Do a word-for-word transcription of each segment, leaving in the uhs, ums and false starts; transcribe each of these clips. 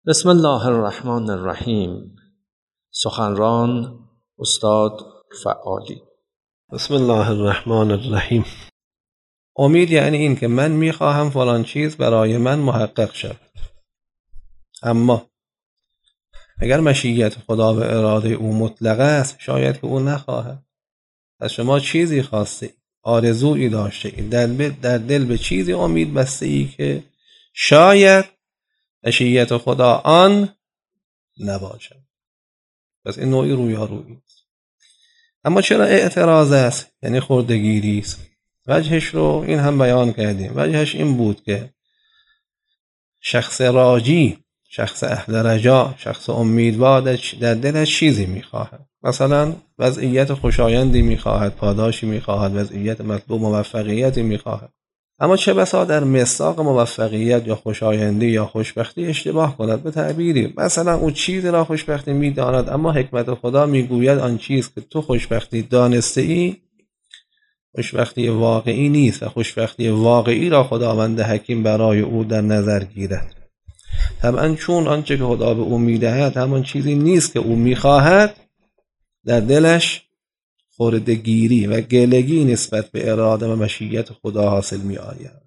بسم الله الرحمن الرحیم. سخنران استاد فعالی. بسم الله الرحمن الرحیم. امید یعنی این که من میخواهم فلان چیز برای من محقق شد، اما اگر مشیت خدا و اراده او مطلق است شاید که او نخواهد. از شما چیزی خواسته، آرزویی داشته ای، در, در دل به چیزی امید بسته ای که شاید مشیت خدا آن نباشد. پس این نوعی رویارویی است. اما چرا اعتراض است؟ یعنی خردگیری است. وجهش رو این هم بیان کردیم. وجهش این بود که شخص راجی، شخص اهل رجا، شخص امیدوار در دلش چیزی میخواهد. مثلا وضعیت خوشایندی میخواهد، پاداشی میخواهد، وضعیت مطلوب، موفقیتی میخواهد. اما چه بسا در مصداق موفقیت یا خوشایندی یا خوشبختی اشتباه کند. به تعبیری مثلا او چیزی را خوشبختی میداند، اما حکمت خدا میگوید آن چیز که تو خوشبختی دانسته ای خوشبختی واقعی نیست و خوشبختی واقعی را خداوند حکیم برای او در نظر گیرد. طبعا چون آنچه که خدا به او میدهد همان چیزی نیست که او میخواهد، در دلش خردگیری و گلگی نسبت به اراده و مشیت خدا حاصل می آید.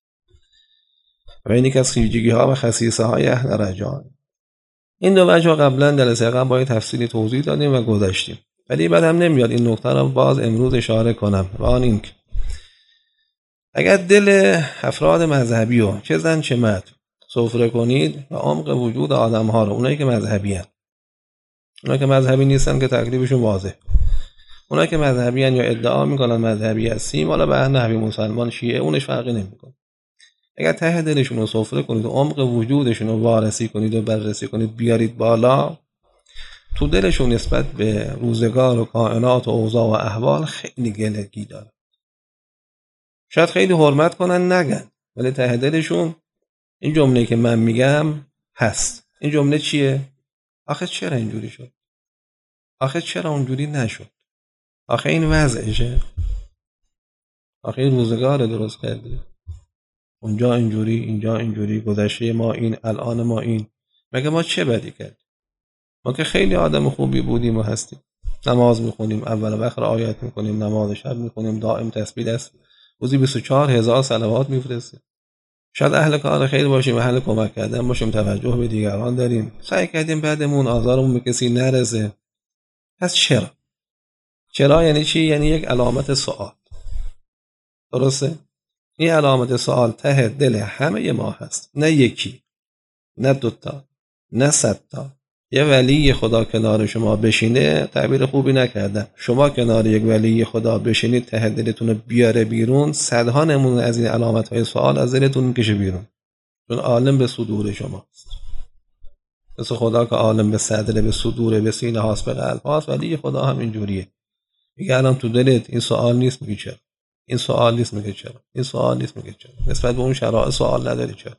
و این یک از خیجگی ها و خصیصه های اهل رجا. این دو وجه قبلا در سقم باید تفصیلی توضیح دادیم و گذاشتیم، ولی بعدم نمیاد این نکته را باز امروز اشاره کنم، و آن این که اگر دل افراد مذهبی رو چه زن چه مرد سفره کنید و عمق وجود آدم ها رو، اونایی که مذهبی هستند، اونایی که مذهبی نیستن که تکلیفشون واضح، اونایی که مذهبی هستند یا ادعا میکنن مذهبی هستیم، حالا به نحوی مسلمان شیعه اونش فرقی نمیکنه، اگر ته دلشون رو سفره کنید و عمق وجودشون رو وارسی کنید و بررسی کنید بیارید بالا، تو دلشون نسبت به روزگار و کائنات و اوضاع و احوال خیلی گلگی داره. شاید خیلی حرمت کنن نگن، ولی ته دلشون این جمله که من میگم هست. این جمله چیه؟ آخه چرا اینجوری شد؟ آخه چرا اونجوری نشد؟ آخه این وضعشه؟ آخه این روزگار درست کردی؟ اونجا اینجوری، اینجا اینجوری، گذشته ما این، الان ما این. مگه ما چه بدی کردیم؟ ما که خیلی آدم خوبی بودیم و هستیم. نماز میخونیم، اول و آخر آیات میکنیم، نماز شب میخونیم، دائم تسبیح است، روزی بیست و چهار هزار صلوات میفرستیم. شاید اهل کار خیر باشیم، اهل کمک کردن باشیم، توجه به دیگران داریم، سعی کردیم بعدمون آزارمون به کسی نرسه. پس چرا؟ چرا یعنی چی؟ یعنی یک علامت سوال. درسته؟ این علامت سوال ته دل همه ما هست، نه یکی، نه دوتا، نه صد تا. یه ولی خدا کنار شما بشینه، تعبیر خوبی نکردم، شما کنار یک ولی خدا بشینید ته دلتون رو بیاره بیرون، صدها نمونه از این علامت های سوال از دلتون میکشه بیرون، چون عالم به صدور شماست. مثل خدا که عالم به صدر، به صدور، به سینه هاست، به قلب هاست، ولی خدا هم اینجوریه. میگه الان تو دلت این سوال نیست، میگه چرا؟ این سوال نیست، میگه چرا؟ این سوال نیست، میگه چرا؟ نسبت به اون شرایط سوال نداری چرا؟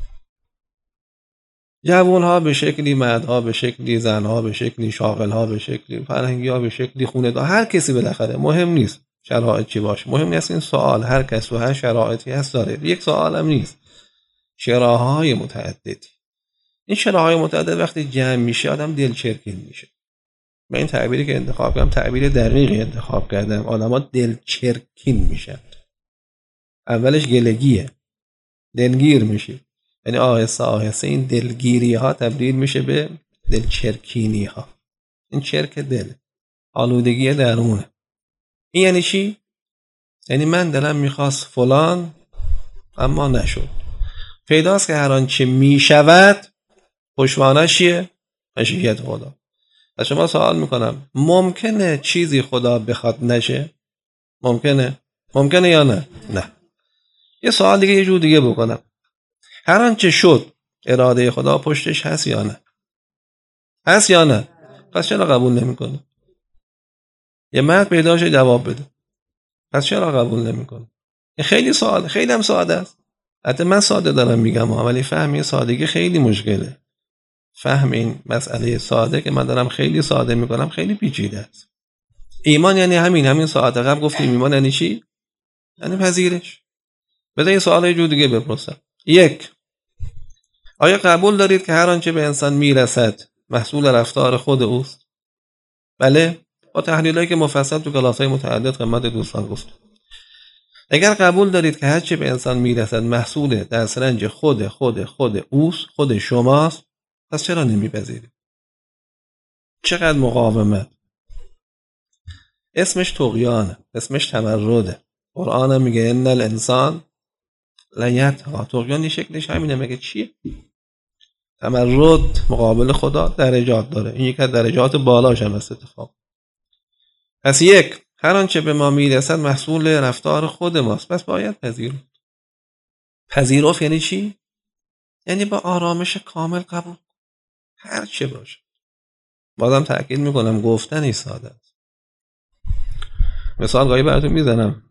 جوانها به شکلی، مردها به شکلی، زنها به شکلی، شاغلها به شکلی، فرهنگی‌ها به شکلی، خونه دار، هر کسی بالاخره، مهم نیست شرایط چی باشه، مهم نیست این سوال، هر کس و هر شرایطی هست داره. یک سوال هم نیست، شراهای متعددی. این شراهای متعدد وقتی جمع میشه آدم دلچرکین میشه. من این تعبیری که انتخاب کردم تعبیر دقیقی انتخاب کردم. آدم‌ها دلچرکین میشن. اولش گلگیه، دلگیر میشه، یعنی آهسته آهسته این دلگیری ها تبدیل میشه به دلچرکینی ها. این چرک دل، آلودگی درونه. این یعنی چی؟ یعنی من دلم میخواست فلان اما نشد. پیداست که هر آنچه میشود پشتوانه‌اش چیه؟ مشیت خدا. از شما سوال میکنم ممکنه چیزی خدا بخواد نشه؟ ممکنه؟ ممکنه یا نه؟ نه. یه سوال دیگه یه جور دیگه بکنم، هر آنچه شد اراده خدا پشتش هست یا نه؟ هست یا نه؟ پس چرا قبول نمیکنه؟ یه مرد پیدا شه جواب بده، پس چرا قبول نمیکنه؟ این خیلی سوال، خیلی هم ساده است. حتی من ساده دارم میگم، ولی فهم این سادگی خیلی مشکله. فهم این مسئله ساده که من دارم خیلی ساده میکنم خیلی پیچیده است. ایمان یعنی همین، همین ساعت قبل گفتیم ایمان یعنی چی؟ یعنی پذیرش. بذار این سوال یه جور دیگه بپرسم. یک، آیا قبول دارید که هر آنچه به انسان میرسد محصول رفتار خود اوست؟ بله، با تحلیلایی که مفصل تو کلاس‌های متعدد خدمت دوستان گفت. اگر قبول دارید که هر چه به انسان میرسد محصول دسترنج خود خود خود اوست، خود شماست، پس چرا نمیپذیرید؟ چقدر مقاومت؟ اسمش طغیانه، اسمش تمرده. قرآن میگه ان الانسان لیطغی. طغیان شکلش همینه. میگه چیه؟ تمرد مقابل خدا درجات داره. این یک از درجات بالاش هم است اتفاق. پس یک، هر آنچه به ما میرسد محصول رفتار خود ماست، پس باید پذیرفت. پذیرفت یعنی چی؟ یعنی با آرامش کامل قبول، هر چه باشه. بازم تأکید میکنم گفتن ساده است. مثال گاهی براتون میزنم.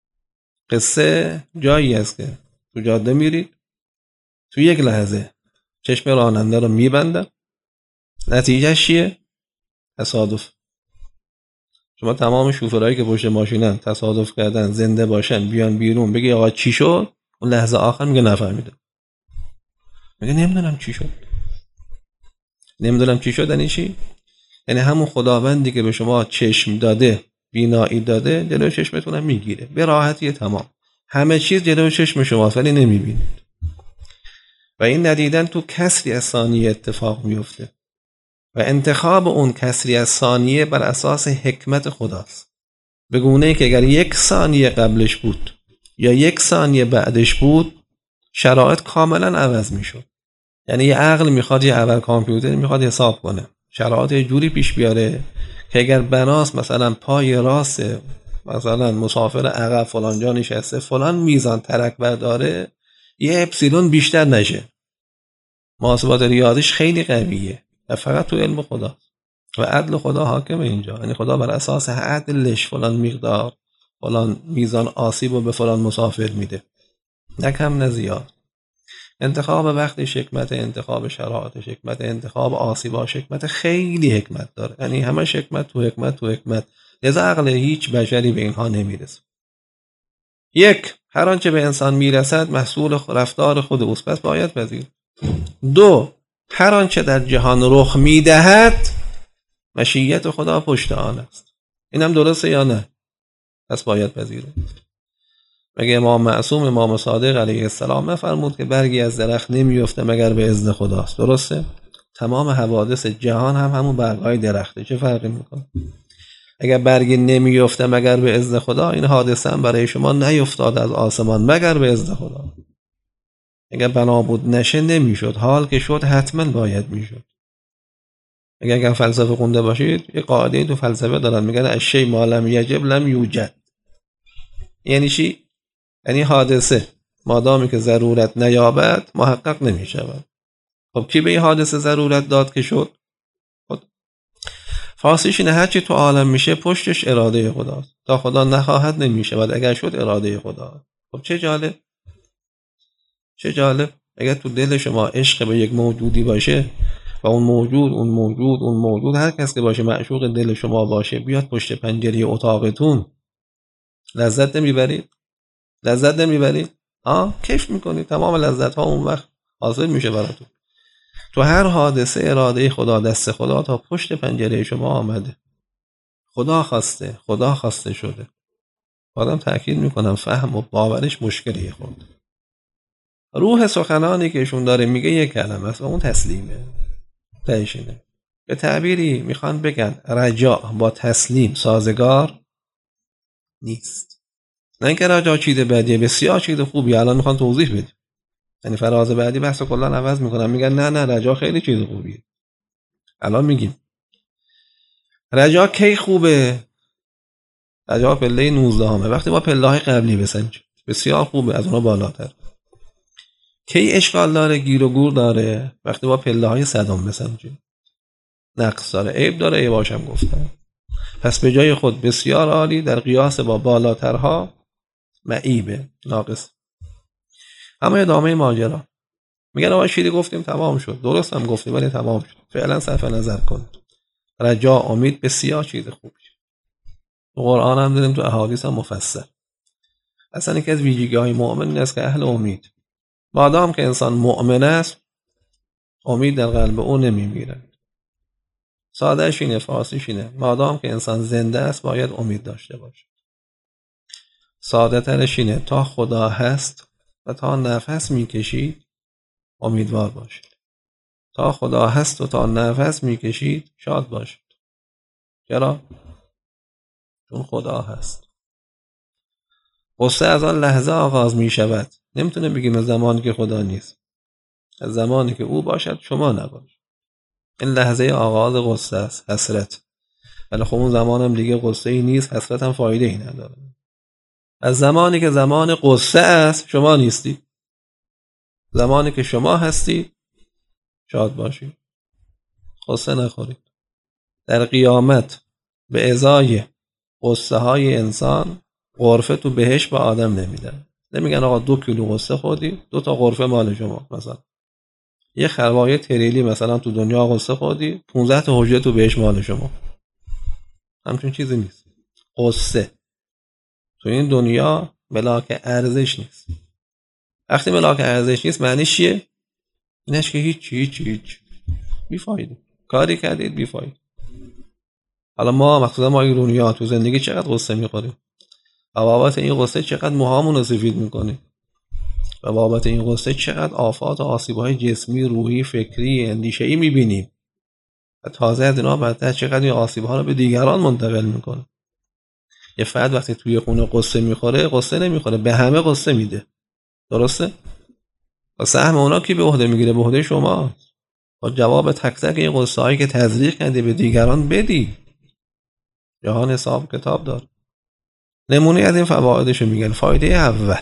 قصه جایی است که تو جاده میرید، تو یک لحظه چشم راننده رو میبندن. نتیجهش چیه؟ تصادف. شما تمام شوفرهایی که پشت ماشینن تصادف کردن، زنده باشن، بیان بیرون، بگی آقا چی شد؟ اون لحظه آخر میگه نفهمیده. میگه نمیدونم چی شد. نمیدونم چی شد یعنی چی؟ یعنی همون خداوندی که به شما چشم داده، بینایی داده، جلوی چشمتون هم میگیره به راحتی تمام. همه چیز جلوی چشم شماست ولی نمیبینید. و این ندیدن تو کسری از ثانیه اتفاق میفته و انتخاب اون کسری از ثانیه بر اساس حکمت خداست. به گونه‌ای که اگر یک ثانیه قبلش بود یا یک ثانیه بعدش بود، شرایط کاملا عوض میشد. یعنی یه عقل میخواد، یه اول کامپیوتر میخواد حساب کنه، شرایط یه جوری پیش بیاره که اگر بناس مثلا پای راست مثلا مسافر عقب فلان جا نشسته فلان میزان ترک برداره، یه اپسیلون بیشتر نشه. محاسبات ریاضیش خیلی قویه و فقط تو علم خدا و عدل خدا حاکمه اینجا. یعنی خدا بر اساس عدلش فلان مقدار فلان میزان آسیب رو به فلان مسافر میده، نه کم نه زیاد. انتخاب وقتش حکمت، انتخاب شرایطش حکمت، انتخاب آسیباش حکمت، خیلی حکمت داره. یعنی همش حکمت تو حکمت تو حکمت. لذا عقل هیچ بشری به اینها نمیرسه. یک، هر آنچه به انسان میرسد محصول رفتار خود اوست، پس باید پذیر. دو، هر آنچه در جهان رخ میدهد مشیت خدا پشت آن است. این هم درسته یا نه؟ پس باید پذیر. مگه امام معصوم امام صادق علیه السلام نفرمود که برگی از درخت نمیفته مگر به اذن خداست؟ درسته؟ تمام حوادث جهان هم همون برگای درخته. چه فرقی میکنه؟ اگر برگی نمیفته مگر به اذن خدا، این حادثه هم برای شما نیفتاد از آسمان مگر به اذن خدا. اگر بنا بود نشه نمیشد، حال که شد حتما باید میشد. اگر اگر فلسفه خونده باشید، یه قاعده تو فلسفه دارن میگن الشیء ما لم یجب لم یوجد. یعنی چی؟ یعنی حادثه مادامی که ضرورت نیابد محقق نمی شود. خب کی به این حادثه ضرورت داد که شد؟ خود. فارسیش اینه هرچی تو عالم میشه پشتش اراده خداست. تا خدا نخواهد نمی شود، اگر شد اراده خدا. خب چه جالب، چه جالب. اگر تو دل شما عشق به یک موجودی باشه و اون موجود اون موجود اون موجود هر کس که باشه معشوق دل شما باشه، بیاد پشت پنجره اتاقتون، لذت نمیبرید؟ لذت نمیبرید؟ آه کیف میکنید. تمام لذت ها اون وقت حاصل میشه براتون. تو هر حادثه اراده خدا، دست خدا تا پشت پنجره شما آمده. خدا خواسته، خدا خواسته شده. آدم تأکید میکنم فهم و باورش مشکلیه. خود روح سخنانی که ایشون داره میگه یک کلمه است و اون تسلیمه. تایشینه. به تعبیری میخوان بگن رجا با تسلیم سازگار نیست. نه اینکه رجا چیز بدیه، بسیار چیز خوبیه. الان میخوان توضیح بدیم. یعنی فراز بعدی بحث کلا عوض میکنن، میگن نه نه رجا خیلی چیز خوبیه. الان میگیم رجا کی خوبه؟ رجا پله نوزده همه وقتی ما پله های قبلی بسنجیم بسیار خوبه، از اونها بالاتر. کی اشکال داره، گیر و گور داره؟ وقتی ما پله های صدام بسنجیم نقص داره، عیب داره، عیباشم گفتم. پس به جای خود بسیار عالی، در قیاس با بالاترها معیبه، ناقص. اما ادامه ماجرا میگن آقا شیری گفتیم تمام شد. درست هم گفتیم ولی تمام شد. فعلا صرف نظر کن. رجا، امید بسیار چیز خوبی. تو قرآن هم دیدیم، تو احادیث هم مفصل. اصلا یکی از ویژگی‌های مؤمن این است که اهل امید. مادام که انسان مؤمن است امید در قلب او نمیمیره. سادهش اینه، فارسیش اینه، مادام که انسان زنده است باید امید داشته باشه. ساده ترش اینه، تا خدا هست و تا نفس میکشید امیدوار باشید. تا خدا هست و تا نفس میکشید شاد باشید. چرا؟ چون خدا هست. غصه از آن لحظه آغاز می شود. نمیتونه بگیم از زمانی که خدا نیست. از زمانی که او باشد شما نباشید. این لحظه آغاز غصه است، حسرت. ولی خب اون زمانم دیگه غصه ای نیست، حسرت هم فایده ای نداره. از زمانی که زمان غصه است شما نیستی. زمانی که شما هستی شاد باشید. غصه نخورید. در قیامت به ازای غصه های انسان غرفه تو بهشت به آدم نمیدن. نمیگن آقا دو کیلو غصه خوردی، دو تا غرفه مال شما. مثلا یه خروای تریلی مثلا تو دنیا غصه خوردی، پانزده تا حجره تو بهشت مال شما. همچون چیزی نیست. غصه تو این دنیا ملاک ارزش نیست. وقتی ملاک ارزش نیست معنیش چیه؟ اینش که هیچ هیچ هیچ بیفایده. کاری کردید بیفایده. حالا ما مخصوصا ما ایرانی‌ها تو زندگی چقدر غصه می‌خوریم. و بابت این غصه چقدر موهامون رو سفید می‌کنیم. و بابت این غصه چقدر آفات و آسیب‌های جسمی، روحی، فکری، اندیشه‌ای می‌بینیم. و تازه از اینا بعدتر چقدر این آسیب‌ها رو به دیگران منتقل می‌کنه. یه فرد وقتی توی خونه قصه می‌خوره، قصه نمی‌خوره، به همه قصه میده. درسته؟ و سهم اونا کی به عهده میگیره؟ به عهده شما. با جواب تک تک این قصه‌هایی که تزریق کردی به دیگران بدی. جهان حساب کتاب دار. نمونه از این فوایدش میگن. فایده اول،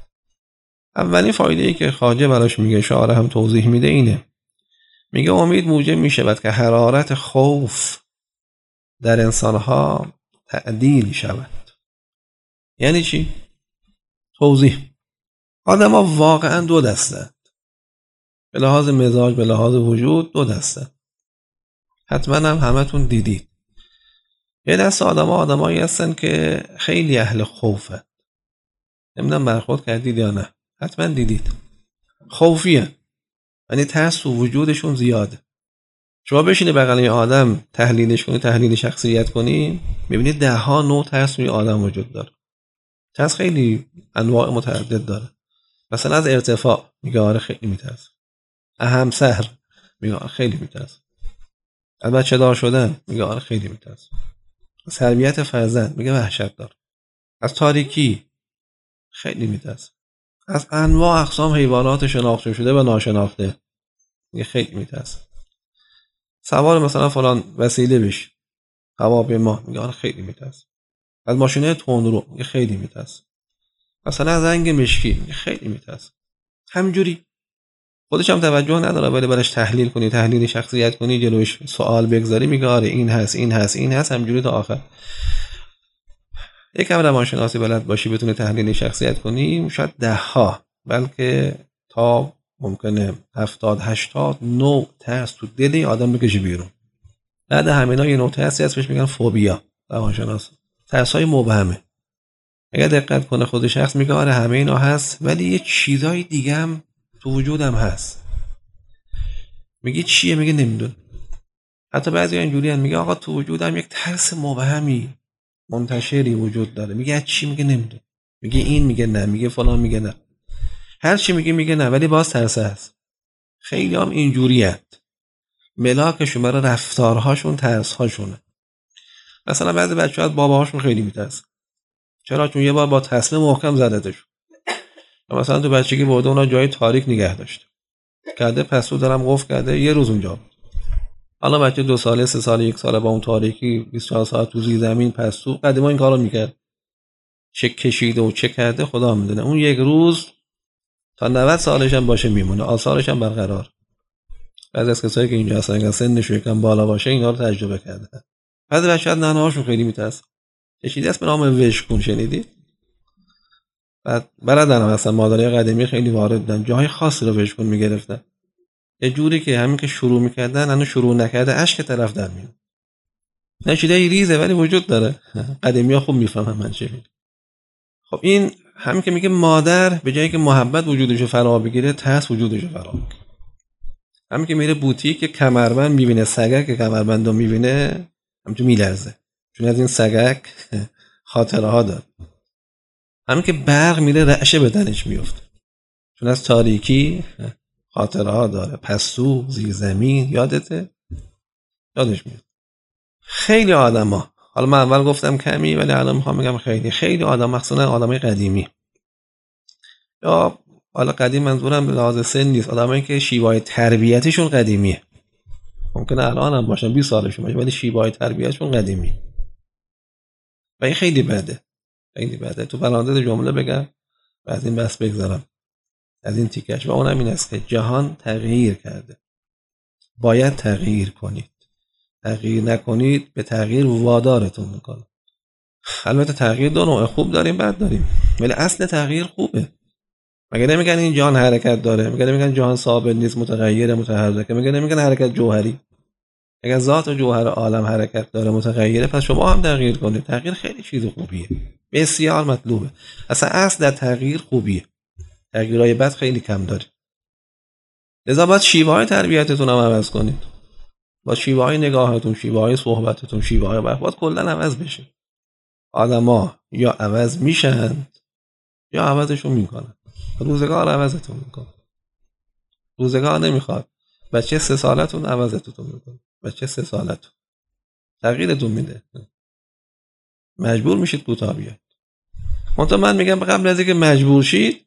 اولین فایده ای که خواجه براش میگه، شارح هم توضیح میده، اینه. میگه امید موجب میشود که حرارت خوف در انسانها تعدیل شود. یعنی چی؟ توضیح. آدم ها واقعا دو دسته، به لحاظ مزاج، به لحاظ وجود دو دسته. حتما هم همتون دیدید. یه دسته آدم ها آدم هایی هستن که خیلی اهل خوفه. نمیدونم برخورد کردید یا نه. حتما دیدید. خوفیه، یعنی ترس تو وجودشون زیاده. شما بشینی بغل یه آدم تحلیلش کنی، تحلیل شخصیت کنی، میبینید ده ها نوع ترس توی آدم وجود داره. ترس خیلی انواع متعدد داره. مثلا از ارتفاع میگه آره خیلی میترسه. اهم سهر میگه آره خیلی میترسه. از بچه دار شدن میگه آره خیلی میترسه. از تربیت فرزند میگه وحشت داره. از تاریکی خیلی میترسه. از انواع اقسام حیوانات شناخته شده و ناشناخته میگه خیلی میترسه. سوار مثلا فلان وسیله بش، هواپیما، میگه آره خیلی میترسه. از ماشینه تندرو میگه خیلی میترسه. مثلا از رنگ مشکی میگه خیلی میترسه. همینجوری خودش هم توجه نداره، ولی براش تحلیل کنی، تحلیل شخصیت کنی، جلوش سوال بگذاری، میگه آره این هست این هست این هست، همینجوری تا آخر. یکم روانشناسی بلد باشی، بتونی تحلیل شخصیت کنی، شاید ده ها بلکه تا ممکنه هفتاد هشتاد نوع ترس تو دل آدم بکشی بیرون. بعد همینا یه نوع ترسی هست بهش میگن فوبیا. روانشناس ترس‌های مبهمه. اگه دقت کنه خود شخص میگه آره همه اینا هست، ولی یه چیزای دیگه هم تو وجودم هست. میگه چیه؟ میگه نمیدونم. حتی بعضی اینجوری هم میگه آقا تو وجودم یک ترس مبهمی منتشری وجود داره. میگه چی؟ میگه نمیدونم. میگه این، میگه نه، میگه فلان، میگه نه. هر چی میگه میگه نه، ولی باز ترس هست. خیلی هم اینجوری هست. ملاکشون برای رفتارهاشون ترسهاشونه. مثلا بعضی بچه‌ها باباهاشون خیلی میترسن. چرا؟ چون یه بار با تسمه محکم زدتش. مثلا تو بچگی برده اونا جای تاریک نگه داشته. کرده پسو دارم قفل کرده، یه روز اونجا. حالا بچه دو ساله، سه ساله، یک ساله با اون تاریکی بیست و چهار ساعت تو زیر زمین پستو، قدیما این کارو میکرد. چه کشیده و چه کرده خدا میدونه. اون یک روز تا نود سالش هم باشه میمونه، آثارش هم برقرار. بعضی از کسایی که اینجا هستن اگه سنش یکم بالا باشه اینا رو تجربه کرده. بعضی بچه‌ها ننهاشون خیلی میترسن. یه چیزی هست به نام وشکون، شنیدید؟ بعد برادرم هستن مادرای قدیمی خیلی وارد بودن، جاهای خاصی رو وشکون میگرفتن. یه جوری که همین که شروع میکردن هنوز شروع نکرده اشک طرف در میاد. نشیده ریزه ولی وجود داره. قدیمی‌ها خوب میفهمن من چه میگم. خب این همین که میگه مادر به جایی که محبت وجودش رو فرا بگیره، ترس وجودش رو فرا میگیره. همین که میره بوتیک که کمربند میبینه، سگک که کمربندو میبینه همینجور میلرزه، چون از این سگک خاطره ها داره. همین که برق میره رعشه به تنش میفته، چون از تاریکی خاطره ها داره. پستو، زیر زمین، یادته؟ یادش میاد. خیلی آدما، حالا من اول گفتم کمی ولی الان میخوام بگم خیلی خیلی آدم، مخصوصا آدمای قدیمی، یا حالا قدیم منظورم به لحاظ سن نیست، آدمایی که شیوه تربیتشون قدیمیه، ممکنه الان هم باشن بیست سالشون باشه ولی شیوه تربیتشون قدیمی و این خیلی بده، خیلی بده. تو بلانده جمله بگم و از این بس بگذارم، از این تیکش، و اونم این است که جهان تغییر کرده، باید تغییر کنید، تغییر نکنید به تغییر وادارتون میکنه. البته تغییر دو نوع، خوب داریم بد داریم، ولی اصل تغییر خوبه. مگه نمیگن این جهان حرکت داره؟ مگه نمیگن جهان ثابت نیست، متغیر متحرکه؟ مگه نمیگن حرکت جوهری؟ اگر ذات و جوهر عالم حرکت داره، متغیره، پس شما هم تغییر کنید. تغییر خیلی چیز خوبیه، بسیار مطلوبه. اصلا اصل در تغییر خوبیه، تغییرهای بد خیلی کم داره. لذا باید شیوه های تربیتتون هم عوض کنید، با شیوه های نگاهتون، شیوه های صحبتتون، شیوه های برخورد کلا عوض بشه. آدما یا عوض میشن یا عوضشون میکنن. روزگار عوضتون میکنه. روزگار نمیخواد بچه سه سالتون عوضتون میکنه، بچه سه سالتون تغییرتون میده، مجبور میشید کوتاه بیاید. منتها من میگم قبل از اینکه مجبور شید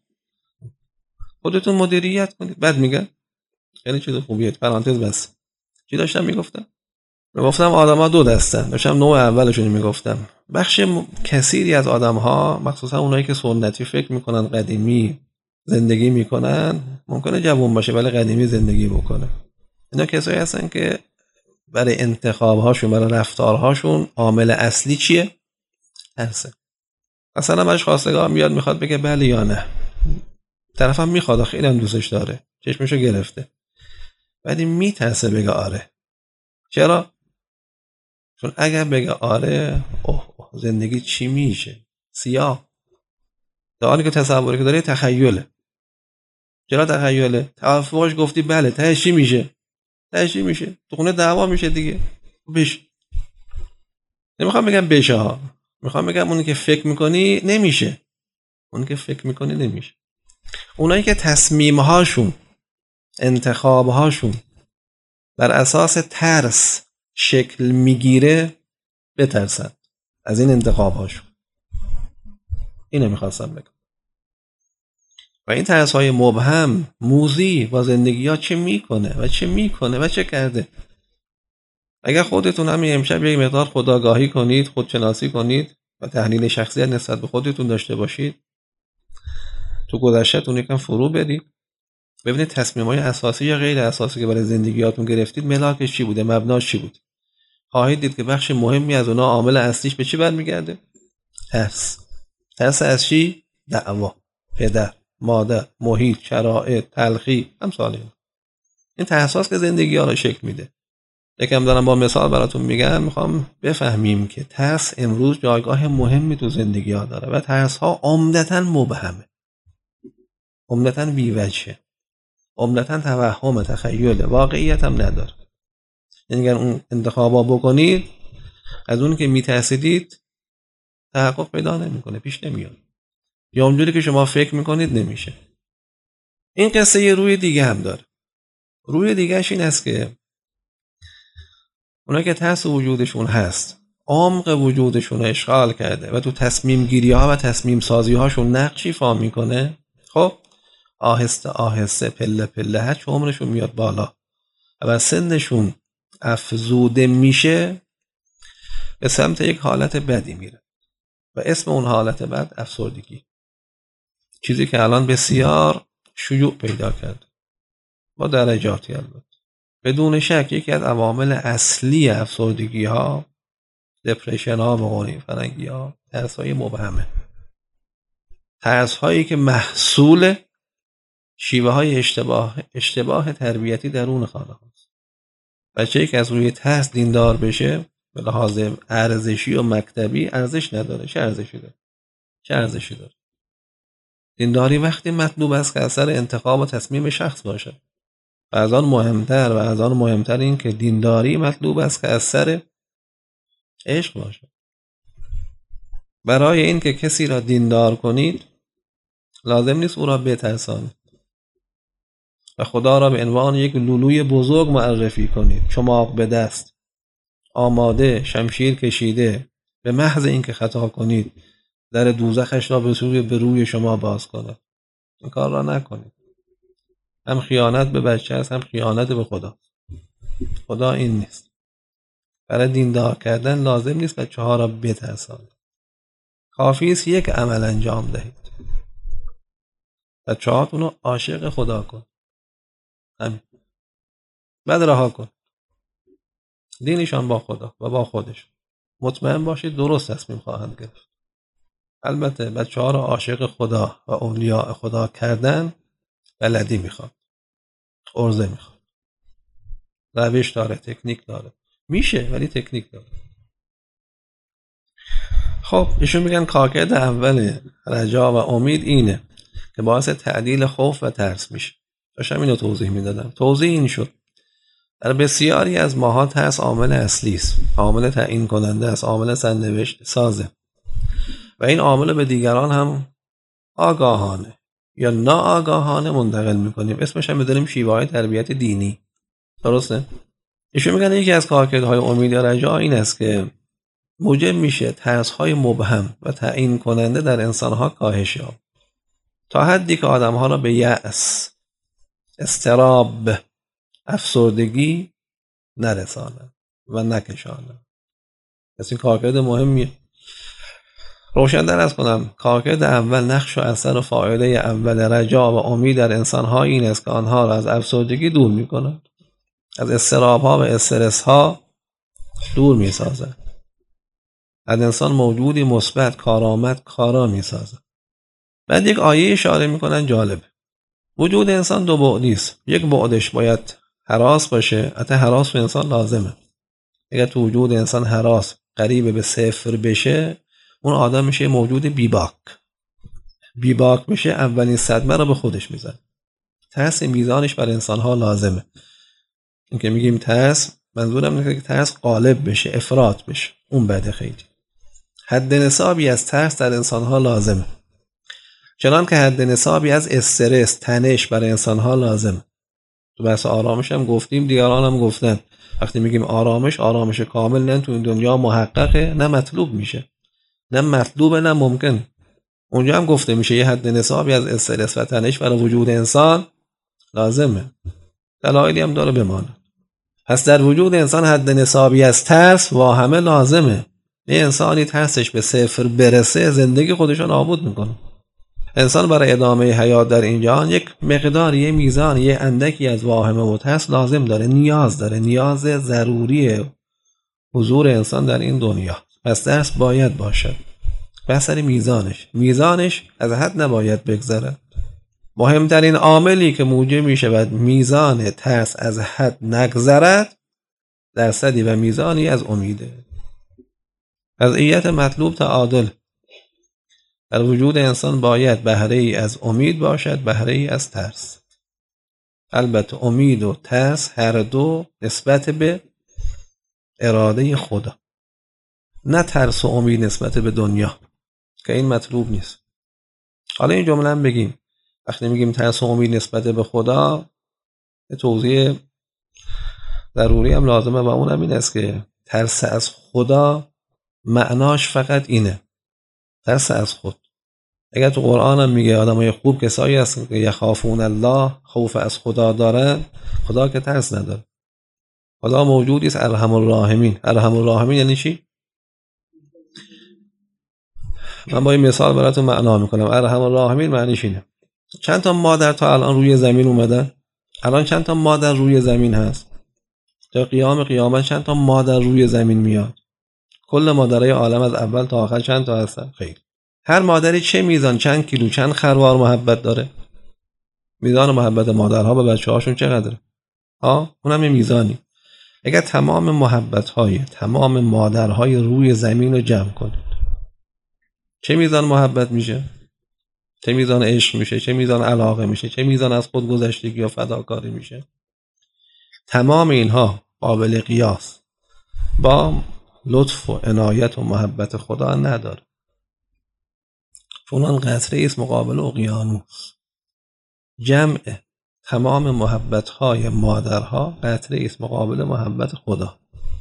خودتون مدیریت کنید. بعد میگم خیلی چیز خوبیه. پرانتز بس. چی داشتم میگفتم؟ میگفتم آدم‌ها دو دستن. داشتم نوع اولشون میگفتم. بخش م... کثیری از آدم‌ها، مخصوصا اونایی که سنتی فکر میکنن، قدیمی زندگی میکنن، ممکنه جوان باشه ولی قدیمی زندگی بکنه. اینا کسایی هستن که برای انتخاب‌هاشون، برای رفتارهاشون عامل اصلی چیه؟ ترسه. مثلا براش خواستگار میاد میخواد بگه بله یا نه، طرفم میخواد، خیلی هم دوستش داره، چشمشو گرفته، ولی میترسه بگه آره. چرا؟ چون اگر بگه آره، اوه, اوه زندگی چی میشه؟ سیاه. در حالی که تصوری که داره تخیله. چرا تخیله؟ توافقش گفتی بله، تهش چی میشه؟ تهش چی میشه؟ تو خونه دعوا میشه دیگه. بش نمیخوام بگم بشه ها، میخوام بگم اونی که فکر میکنی نمیشه، اونی که فکر میکنی نمیشه. اونایی که تصمیم‌هاشون، انتخاب‌هاشون بر اساس ترس شکل میگیره، بترسن از این انتخاب‌هاشون. اینو میخواستم بگم. و این ترس‌های مبهم موذی با زندگی‌ها چه میکنه و چه میکنه و چه کرده. اگر خودتون همین امشب یک مقدار خودآگاهی کنید، خودشناسی کنید و تحلیل شخصیت نسبت به خودتون داشته باشید، تو گذشته‌تون یکم فرو برید، ببینید تصمیم‌های اساسی یا غیر اساسی که برای زندگیاتون گرفتید ملاکش چی بوده، مبناش چی بود. خواهید دید که بخش مهمی از اونها عامل اصلیش به چی برمیگرده؟ ترس. ترس از چی؟ دعوا، پدر، مادر، محیط، شرایط، تلخی، امثال این. این ترساست که زندگی‌ها رو شکل میده. یکم دارم با مثال براتون میگم، میخوام بفهمیم که ترس امروز جایگاه مهمی تو زندگی‌ها داره و ترس‌ها عمدتاً مبهمه، عمدتاً بی‌وجهه، عمدتاً توهم، تخیل، واقعیت هم نداره. یعنی اگر اون انتخابا بکنید، از اون که میترسیدید تحقق پیدا نمیکنه، پیش نمیاد، یا اونجوری که شما فکر میکنید نمیشه. این قصه یه روی دیگه هم داره. روی دیگهش این است که اونا که ترس وجودشون هست، عمق وجودشون رو اشغال کرده و تو تصمیم گیری ها و تصمیم سازی هاشون نقش ایفا میکنه. خب آهسته آهسته، پله پله، هر چه عمرشون میاد بالا و سنشون افزوده میشه، به سمت یک حالت بدی میره و اسم اون حالت بد افسردگی. چیزی که الان بسیار شیوع پیدا کرد با درجاتی. البته بدون شک یکی از عوامل اصلی افسردگی ها، دپرشن ها به قول فرنگی ها، ترس های مبهمه، ترس هایی که محصول شیوه های اشتباه اشتباه تربیتی درون خانه هاست. بچه‌ای که از روی ترس دیندار بشه، به لحاظ ارزشی و مکتبی ارزش نداره. چه ارزشی داره؟ چه ارزشی داره؟ دینداری وقتی مطلوب است که اثر انتخاب و تصمیم شخص باشه. و از آن مهمتر و از آن مهمتر این که دینداری مطلوب است که از سر عشق باشه. برای این که کسی را دیندار کنید لازم نیست او را بترسانید و خدا را به عنوان یک لولوی بزرگ معرفی کنید، چماق به دست، آماده، شمشیر کشیده، به محض اینکه خطا کنید در دوزخش را به سوی به روی شما باز کنه. این کار را نکنید. هم خیانت به بچه است، هم خیانت به خدا. خدا این نیست. برای دیندار کردن لازم نیست بچه ها را بترسانید. کافی است یک عمل انجام دهید. بچه هاتون رو عاشق خدا کن. همین. بعد رها کن. دینشان با خدا و با خودش. مطمئن باشید درست تصمیم خواهند گرفت. البته بچه ها را عاشق خدا و اولیاء خدا کردن بلدی میخواد، عرضه میخواد، روش داره، تکنیک داره. میشه ولی تکنیک داره. خب ایشون میگن کارکرد اول رجا و امید اینه که باعث تعدیل خوف و ترس میشه. داشتم اینو توضیح میدادم. توضیح این شد در بسیاری از ماها ترس عامل اصلی است، عامل تعیین کننده است، عامل سرنوشت سازه و این عامل به دیگران هم آگاهانه یا ناآگاهانه منتقل میکنیم. اسمش هم بذاریم شیوه‌های تربیت دینی. درسته؟ ایشون میگن یکی از کارکردهای امید یا رجا این است که موجب میشه ترس‌های مبهم و تعیین کننده در انسان‌ها کاهش یابد تا حدی که آدم‌ها را به یأس، اضطراب، افسردگی نرسانند و نکشانند. پس این کارکرد مهمیه. روشن در از کنم کارکرد اول، نقش و اثر و فایده اول رجا و امید در انسان‌ها این است که آنها را از افسردگی دور می‌کنند، از اضطراب‌ها و استرس‌ها دور می‌سازند، از انسان موجودی مثبت، کارآمد، کارا می‌سازند. بعد یک آیه اشاره می‌کنن جالب. وجود انسان دو بعدی است. یک بعدش باید هراس باشه، حتی هراس به انسان لازمه. اگر تو وجود انسان هراس قریب به صفر بشه، اون آدم میشه موجود بیباک. بیباک میشه، اولین صدمه رو به خودش میزنه. ترس میزانش بر انسان‌ها لازمه. این که میگیم ترس، منظورم اینه که ترس غالب بشه، افراط بشه. اون بده خیلی. حد نصابی از ترس در انسان‌ها لازمه. چنان که حد نصابی از استرس، تنش برای انسان‌ها لازمه. تو بحث آرامش هم گفتیم، دیگران هم گفتن. وقتی میگیم آرامش، آرامش کامل نه تو این دنیا محققه، نه مطلوب میشه. نه مطلوبه نه ممکن. اونجا هم گفته میشه یه حد نصابی از استرس و تنش برای وجود انسان لازمه. دلایلی هم داره بمانه. پس در وجود انسان حد نصابی از ترس و همه لازمه. یه انسانی ترسش به صفر برسه زندگی خودشو نابود میکنه. انسان برای ادامه حیات در این جهان یک مقدار، یه میزان، یه اندکی از واهمه و ترس لازم داره، نیاز داره، نیاز ضروری حضور انسان در این دنیا. پس ترس باید باشد. بحث سر میزانش. میزانش از حد نباید بگذره. مهمترین عاملی که موجب می شود میزان ترس از حد نگذرد، درصدی و میزانی از امیده. وضعیت مطلوب تعادل. در وجود انسان باید بهره ای از امید باشد، بهره ای از ترس. البته امید و ترس هر دو نسبت به اراده خدا، نه ترس و امید نسبت به دنیا که این مطلوب نیست. حالا این جمله هم بگیم، وقتی میگیم ترس و امید نسبت به خدا، توضیح ضروری هم لازمه و اون هم این است که ترس از خدا معناش فقط اینه، ترس از خود. اگر تو قرآن هم میگه آدمای خوب کسایی هستن که یخافون الله، خوف از خدا دارن، خدا که ترس نداره. خدا موجودی است ارحم الراحمین. ارحم الراحمین یعنی چی؟ من با این مثال براتون معنا میکنم. ارحم الراحمین معنیش اینه. چند تا مادر تا الان روی زمین اومدن؟ الان چند تا مادر روی زمین هست؟ تا قیام قیامت چند تا مادر روی زمین میاد؟ کل مادرای عالم از اول تا آخر چند تا هستن؟ خیلی. هر مادری چه میزان، چند کیلو، چند خروار محبت داره؟ میزان محبت مادرها به بچه هاشون چقدره؟ ها؟ اونم یه میزانی. اگر تمام محبت های تمام مادرهای روی زمین رو جمع کنید، چه میزان محبت میشه؟ چه میزان عشق میشه؟ چه میزان علاقه میشه؟ چه میزان از خودگذشتگی و فداکاری میشه؟ تمام اینها قابل قیاس با لطف و عنایت و محبت خدا نداره. چون قطره است مقابل اقیانوس. جمع تمام محبت‌های مادرها قطره است مقابل محبت خدا.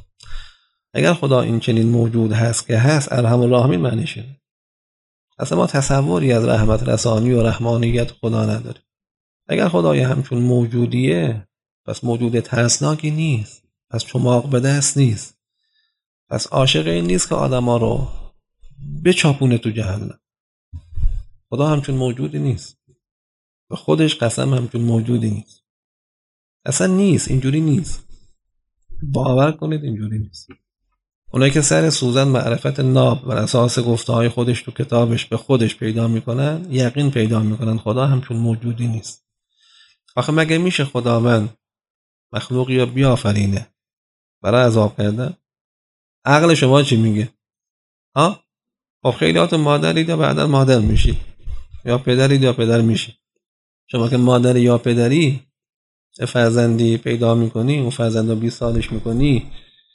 اگر خدا این چنین موجود هست که هست، ارحم الراحمین معنیش اینه. اصلا ما تصوری از رحمت رسانی و رحمانیت خدا نداریم. اگر خدای همچون موجودیه، پس موجود ترسناکی نیست، پس چماق به دست نیست، پس عاشق این نیست که آدما رو بچاپونه تو جهنم. خدا همچون موجودی نیست، به خودش قسم همچون موجودی نیست. اصلا نیست، اینجوری نیست. باور کنید اینجوری نیست. اونایی که سر سوزن معرفت ناب بر اساس گفته‌های خودش تو کتابش به خودش پیدا میکنن، یقین پیدا میکنن خدا همچون موجودی نیست. آخه مگه میشه خداوند مخلوقی رو بیافرینه برای عذاب کردن؟ عقل شما چی میگه؟ ها؟ خب خیلیات مادرید یا بعدا مادر میشی، یا پدرید یا پدر میشی. شما که مادر یا پدری فرزندی پیدا میکنی، اون فرزند رو بیست سالش میکنی،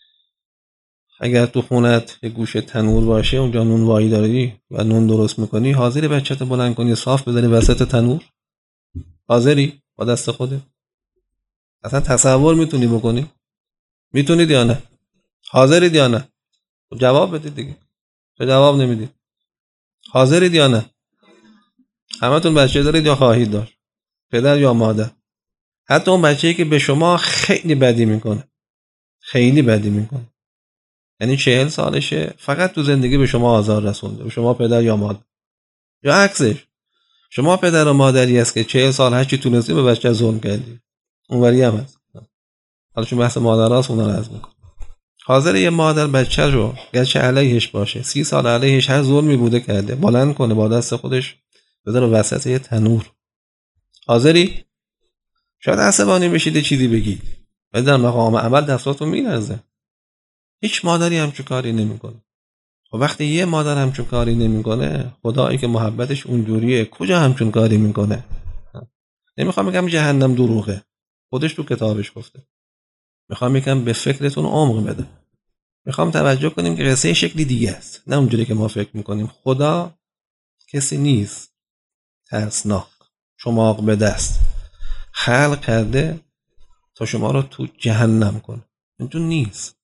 اگر تو خونت یه گوشه تنور باشه اونجا نون وایی داری و نون درست میکنی، حاضری بچت بلند کنی صاف بذاری وسط تنور؟ حاضری با دست خودت؟ اصلا تصور میتونی بکنی؟ میتونید یا نه؟ حاضرید یا نه؟ جواب بدید دیگه. چه جواب نمیدید؟ حاضرید یا نه؟ همتون بچه دارید یا خواهید داشت؟ پدر یا مادر؟ حتی اون بچه‌ای که به شما خیلی بدی میکنه، خیلی بدی میکنه، یعنی چهل سالشه، فقط تو زندگی به شما آزار رسونده، به شما پدر یا مادر. یا عکسش، شما پدر و مادری است که چهل سال هر چی تونستی به بچه ظلم کردی. اونوری هم هست. حالا چون بحث مادرهاست اونا رو عرض میکنم. حاضر یه مادر بچه رو گرچه علیهش باشه، سی سال علیهش هر ظلمی بوده کرده، بلند کنه با دست خودش بذاره وسط یه تنور؟ حاضری؟ شاید عصبانی بشید چیزی بگید، ولی در مقام عمل دستاتون میلرزه. هیچ مادری همچو کاری نمیکنه. و وقتی یه مادر همچون کاری نمیکنه، خدایی که محبتش اونجوریه کجا همچون کاری میکنه؟ نمیخوام بگم جهنم دروغه، خودش تو کتابش گفته. میخوام یکم به فکرتون عمق بده. میخوام توجه کنیم که قصه شکلی دیگه است، نه اونجوری که ما فکر میکنیم. خدا کسی نیست ترسناک، چماق به دست، خلق کرده تا شما رو تو جهنم کنه. اینجور نیست.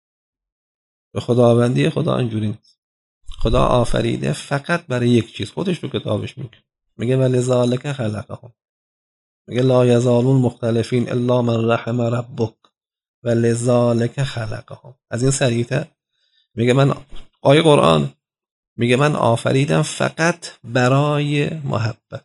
به خداوندی خدا اینجوری نیست. خدا آفریده فقط برای یک چیز، خودش تو کتابش میگه. میگه ولذالک خلقهم. میگه لا یزالون مختلفین الا من رحم ربک ولذالک خلقهم. از این سریعتر میگه من، آیه قرآن میگه من آفریدم فقط برای محبت.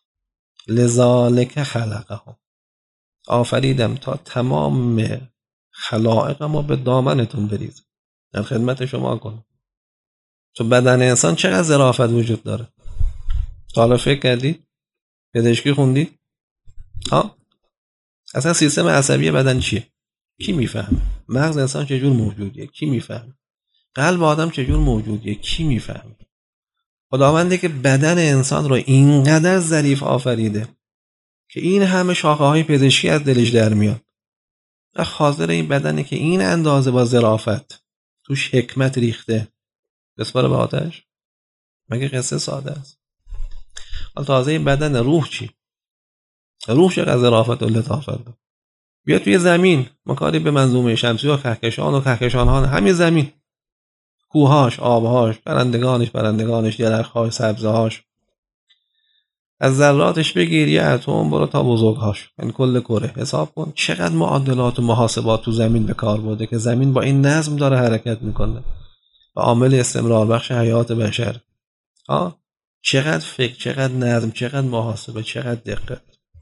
لذالک خلقهم. آفریدم تا تمام خلائقم رو به دامنتون بریزم، در خدمت شما کنم. تو بدن انسان چقدر ظرافت وجود داره. حالا فکر کردید؟ پزشکی خوندید؟ ها؟ اصلا سیستم عصبی بدن چیه؟ کی میفهمه؟ مغز انسان چجور موجودیه؟ کی میفهمه؟ قلب آدم چجور موجودیه؟ کی میفهمه؟ خداونده که بدن انسان رو اینقدر ظریف آفریده که این همه شاخه های پزشکی از دلش در میاد، و حاضر این بدنه که این اندازه با ظرافت توش حکمت ریخته بسپاره به آتش؟ مگه قصه ساده است؟ حالا تازه این بدن روح چی؟ روح چقدر ظرافت و لطافت داره. بیا توی زمین، ما کاری به منظومه شمسی و کهکشان و کهکشان‌ها، همین زمین، کوهاش، آبهاش، پرندگانش، پرندگانش، درخت‌هاش، سبزه‌هاش، از ذراتش بگیر یه اتم برو تا بزرگهاش، این کل کره حساب کن چقدر معادلات و محاسبات تو زمین به کار برده که زمین با این نظم داره حرکت میکنه و عامل استمرار بخش حیات بشر. ها، چقدر فکر، چقدر نظم، چقدر محاسبه، چقدر دقت.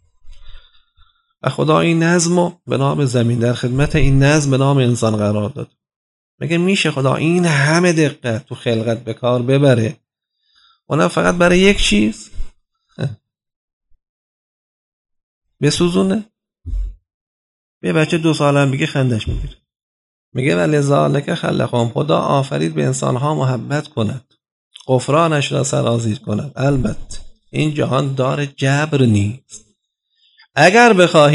و خدا این نظمو به نام زمین در خدمت این نظم به نام انسان قرار داد. مگه میشه خدا این همه دقت تو خلقت به کار ببره اونم فقط برای یک چیز؟ بسوزونه؟ به بچه دو سالم بگه خندش میگیره. میگه ولذالک خلقهم. خدا آفرید به انسانها محبت کند، غفرانش را سرازیر کند. البته این جهان دار جبر نیست. اگر بخواهید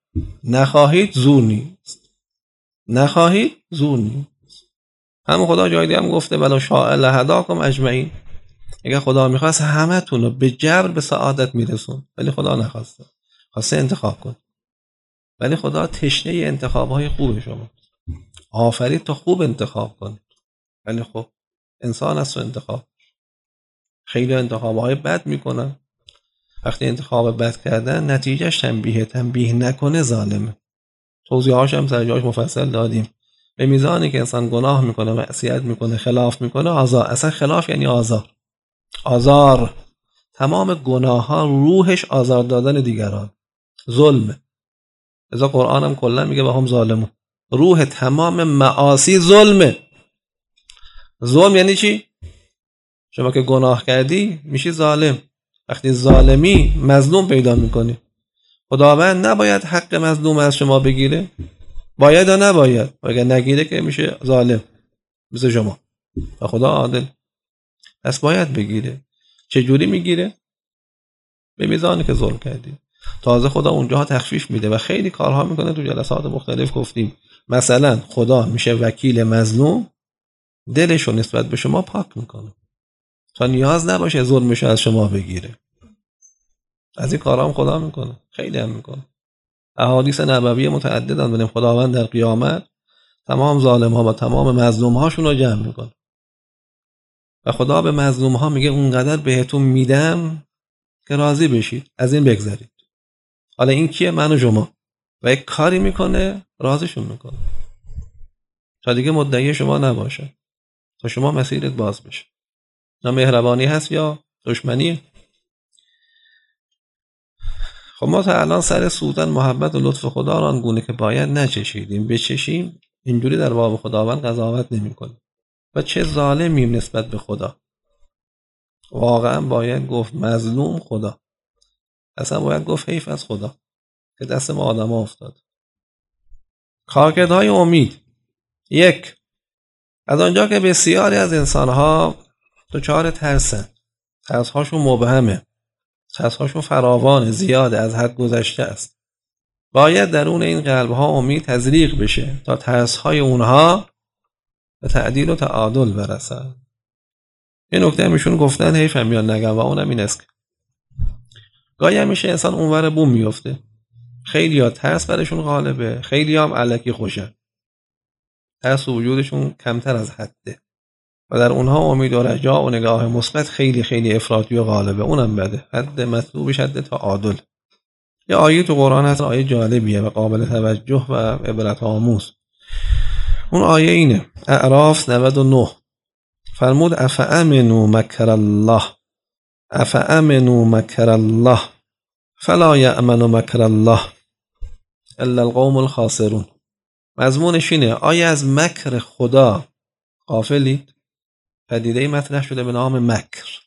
نخواهید زور نیست. نخواهید زور نیست. همون خدا جای دیگه هم گفته ولو شاء لهداکم اجمعین. اگه خدا میخواست همه تون رو به جبر به سعادت میرسون، ولی خدا نخواسته. خواسته انتخاب کن. ولی خدا تشنه انتخاب‌های خوب شما آفرید تا خوب انتخاب کن. ولی خب انسان است و انتخاب. خیلی انتخاب‌های بد میکنن. وقتی انتخاب بد کردن نتیجهش تنبیه تنبیه نکنه ظالمه. توضیحاش هم سر جاش مفصل دادیم. به میزانی که انسان گناه میکنه، معصیت میکنه، خلاف میکنه، آزار. اصلا خلاف یعنی آزار. آزار. تمام گناه ها روحش آزار دادن دیگران. ظلمه. لذا قرآن هم کلا میگه و هم ظالمون. روح تمام معاصی ظلمه. ظلم یعنی چی؟ شما که گناه کردی میشی ظالم. وقتی ظالمی مظلوم پیدا میکنی. خداوند نباید حق مظلوم از شما بگیره؟ باید یا نباید؟ اگر نگیره که میشه ظالم مثل شما. و خدا عادل. پس باید بگیره. چه جوری میگیره؟ به میزانی که ظلم کردی. تازه خدا اونجاها تخفیف میده و خیلی کارها میکنه. تو جلسات مختلف گفتیم مثلا خدا میشه وکیل مظلوم، دلشو نسبت به شما پاک میکنه تا نیاز نباشه ظلمشو از شما بگیره. از این کارها هم خدا میکنه. خیلی هم میکنه. احادیث نبوی متعددن. ببینیم خداوند در قیامت تمام ظالم ها و تمام مظلوم هاشون رو جمع میکنه و خدا به مظلوم ها میگه اونقدر بهتون میدم که راضی بشید، از این بگذرید. حالا این کیه؟ من و شما. و یک کاری میکنه راضیشون میکنه تا دیگه مدعی شما نباشه، تا شما مسیرت باز بشه. نه مهربانی هست یا دشمنیه؟ خب ما تا الان سر سودن محبت و لطف خدا را آنگونه که باید نچشیدیم. بچشیم اینجوری در باب خداوند قضاوت نمی‌کنیم. و چه ظالمیم نسبت به خدا. واقعا باید گفت مظلوم خدا. اصلا باید گفت حیف از خدا که دست ما آدم ها افتاد. کارکردهای امید. یک، از آنجا که بسیاری از انسانها دچار ترسن، ترسهاشون مبهمه، ترسهاشون فراوانه، زیاده، از حد گذشته است، باید درون این قلبها امید تزریق بشه تا ترسهای اونها به تعدیل و تعادل برسن. این نکته همیشون گفتن حیف هم میان نگم و اونم این است که گاهی همیشه انسان اونور بوم میفته. خیلی ها ترس برشون غالبه، خیلی هم الکی خوشن. ترس و وجودشون کمتر از حده و در اونها امید و رجا و نگاه مثبت خیلی خیلی افراطی و غالبه. اونم بده. حد مطلوبش حد تعادل. یه آیه تو قرآن هست، آیه جالبیه و قابل توجه و عبرت آموز. اون آیه اینه، اعراف نود و نه، فرمود افامنوا مکر الله افامنوا مکر الله فلا یأمن مکر الله الا القوم الخاسرون. مضمونش اینه، آیا از مکر خدا غافلید؟ پدیده مطرح شده به نام مکر.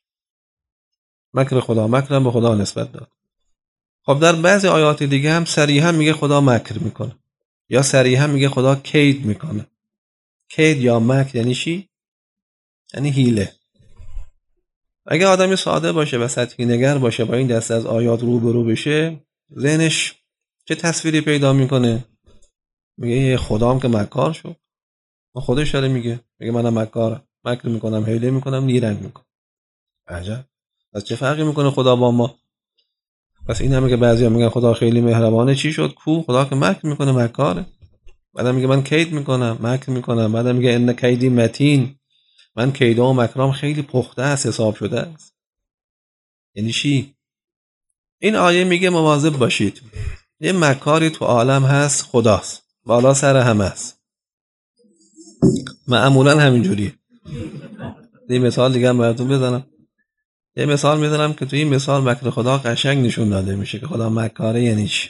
مکر خدا، مکر هم به خدا نسبت داد. خب در بعضی آیات دیگه هم صریحا میگه خدا مکر میکنه یا صریحا میگه خدا کید میکنه. کید یا مکر یعنی چی؟ یعنی حیله. اگه آدمی ساده باشه و سطحی نگر باشه با این دسته از آیات روبرو بشه، ذهنش چه تصویری پیدا میکنه؟ میگه یه خدام که مکار شد. ما خودش داره میگه میگه منم مکارم، مکر میکنم، حیله میکنم، نیرنگ میکنم. عجب. از چه فرقی میکنه خدا با ما؟ پس این همه که بعضیا میگن خدا خیلی مهربانه، چی شد؟ کو خدا که مکر میکنه مکاره. بعدم میگه من کید میکنم، مکر میکنم. بعدم میگه ان کیدی متین، من کیدا و مکرام خیلی پخته است، حساب شده است. یعنی چی؟ این آیه میگه مواظب باشید. یه مکاری تو عالم هست، خداست، بالا سر همه است. معمولا همینجوریه. یه مثال دیگه هم براتون بزنم. یه مثال میزنم که تو این مثال مکر خدا قشنگ نشون داده میشه که خدا مکاره یعنی چی.